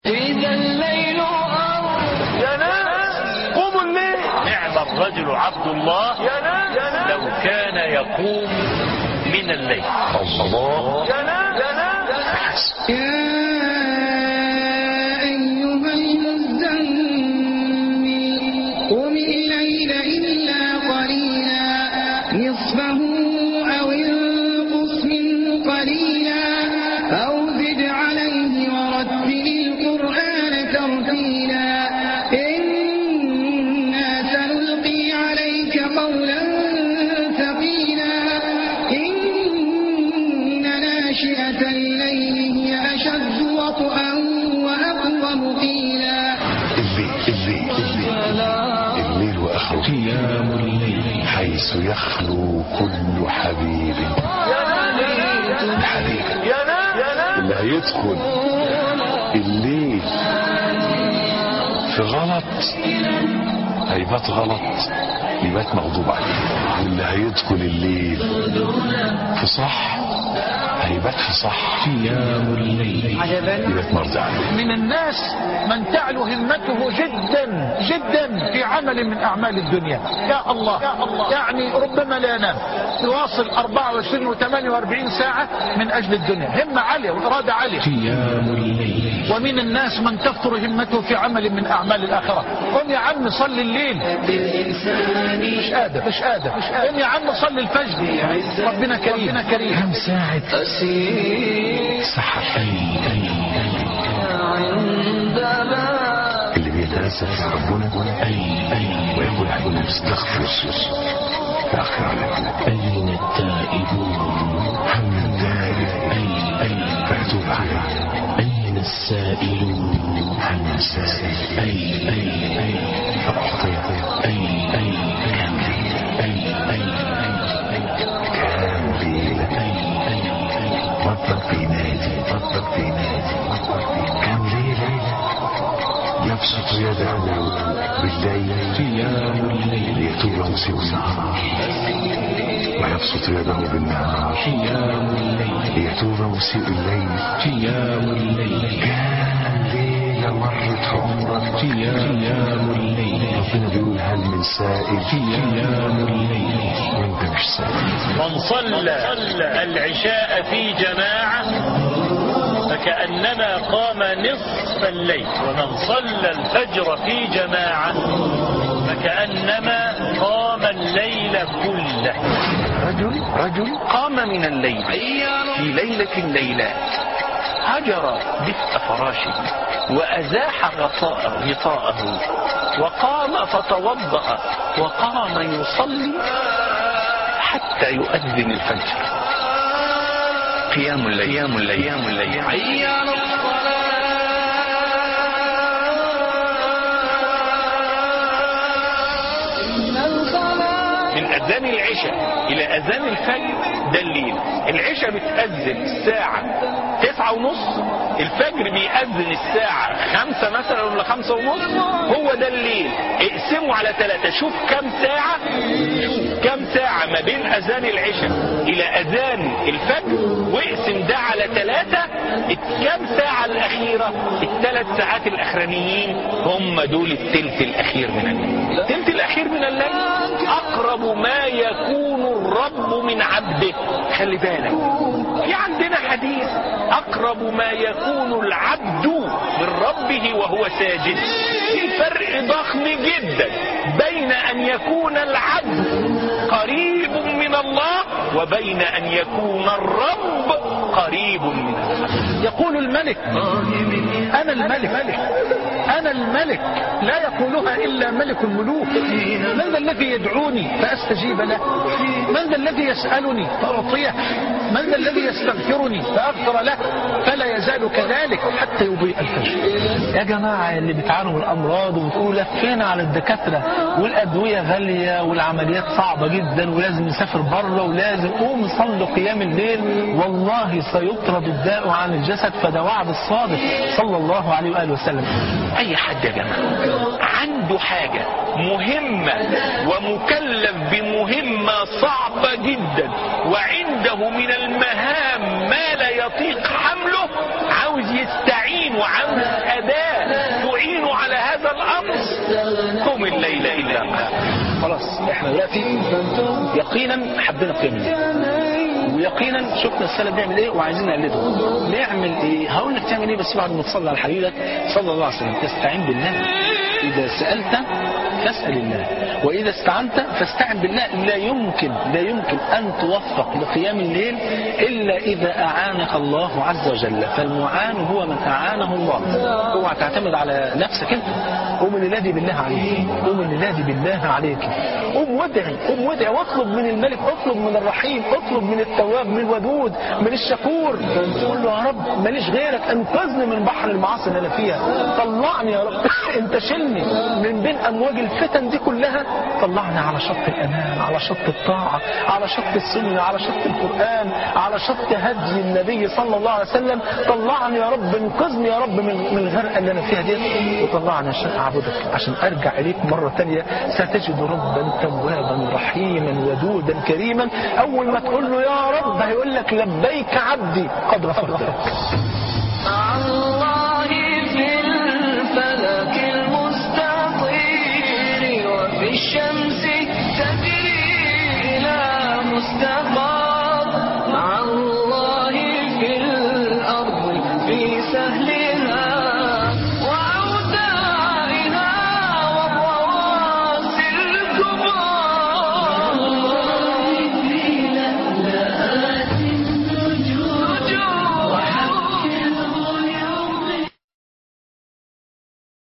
إذا الليل يا ناس قوموا الليل. نعم الرجل عبد الله لو كان يقوم من الليل. الله. يا ناس قيام الليل حيث يخلو كل حبيب الحبيب اللي هيدخل الليل في غلط هيبات غلط يبات مغضوب عليه، واللي هيدخل الليل في صح هيبات في صح. قيام الليل يبات مرضى عليه. من الناس من تعلو همته جدا جدا في عمل من أعمال الدنيا. يا الله يعني ربما لا ينام، يواصل 24 و 48 ساعة من أجل الدنيا، همة عالية وإرادة عالية. قيام الليل. ومن الناس من تفطر همته في عمل من أعمال الآخرة. قم يا عم صلي الليل، مش قادر. قم يا عم صلي الفجر، ربنا كريم. كم ساعة سحر اللي بيتأسف في ربنا ويقول حين مستغفر في آخر أين التائبون هم التائب فأتوب عليه. أين السائلون عن السائل فأعطيه. كان ليلة ربك بينادي كم ليلة يبسط يده بالليل قيام الليل ليتوب مسيء النهار، ويبسط يده بالنهار قيام الليل ليتوب مسيء الليل. قيام الليل كان ليلة مرت في عمرك قيام الليل. ربنا بيقول هل من سائل قيام الليل وانت مش سائل. من صلى العشاء في جماعة فكأنما قام نصف الليل، ومن صلى الفجر في جماعة فكأنما قام الليل كله. رجل قام من الليل في ليلة الليلات، هجر دفء فراشه وأزاح غطاءه وقام فتوضأ وقام يصلي حتى يؤذن الفجر. قيام الليل. عيان من أذان العشاء إلى أذان الفجر ده الليل. العشاء بتأذن الساعة 9:30، الفجر بيأذن الساعة 5 مثلا ولا 5:30. هو ده الليل. اقسموا على 3، شوف كم ساعة ما بين أذان العشاء إلى أذان الفجر، واقسم ده على 3. كم ساعة الأخيرة؟ ال3 ساعات الأخرانيين هم دول الثلث الأخير من الليل. الثلث الأخير من الليل أقرب ما يكون الرب من عبده. خلي بالك، في عندنا حديث أقرب ما يكون العبد من ربه وهو ساجد. في فرق ضخم جدا بين أن يكون العبد قريب من الله وبين أن يكون الرب قريب من الله. يقول الملك أنا الملك لا يقولها إلا ملك الملوك. من ذا الذي يدعوني فأستجيب له؟ من ذا الذي يسألني فأعطيه؟ من ذا الذي يستغفرني فأغفر له؟ فلا يزال كذلك حتى يضيء الفجر. يا جماعة اللي بتعانوا من الأمراض وبتقولوا لفينا على الدكاترة والأدوية غالية والعمليات صعبة جدا ولازم نسافر بره ولازم قوم صلوا قيام الليل، والله سيطرد الداء عن الجسد. فده وعد الصادق صلى الله عليه وآله وسلم. أي حد يا جماعة عنده حاجة مهمة ومكلف بمهمة صعبة جدا وعنده من المهام ما لا يطيق حمله، عاوز يستعين وعاوز أداة حول إلا قوة. خلاص احنا دلوقتي يقينا حبينا قيام الليل، ويقينا شفنا السلف بيعمل ايه وعايزين نقلده. نعمل ايه؟ هقول لك تعمل ايه بس بعد ما تصلي على حبيبك صلى الله عليه وسلم. تستعين بالله، اذا سألت فاسأل الله، واذا استعنت فاستعن بالله. لا يمكن ان توفق لقيام الليل الا اذا اعانك الله عز وجل، فالمعان هو من اعانه الله. اوعى تعتمد على نفسك انت، قوم ننادي بالله عليك، قوم ننادي بالله عليك، قوم وادعي واطلب من الملك، اطلب من الرحيم، اطلب من التواب، من الودود، من الشكور. قول له يا رب ماليش غيرك، انقذني من بحر المعاصي اللي انا فيها، طلعني يا رب، انت شلني من بين امواج الفتن دي كلها، طلعني على شط الامان، على شط الطاعه، على شط السنه، على شط القران، على شط هدي النبي صلى الله عليه وسلم. طلعني يا رب، انقذني يا رب من الغرقه اللي انا فيها دي، وطلعني عشان اعبدك، عشان ارجع اليك مره ثانيه. ستجد ربا توابا رحيما ودودا كريما. اول ما تقول له يا رب هيقول لك لبيك عبدي قد غفرت لك.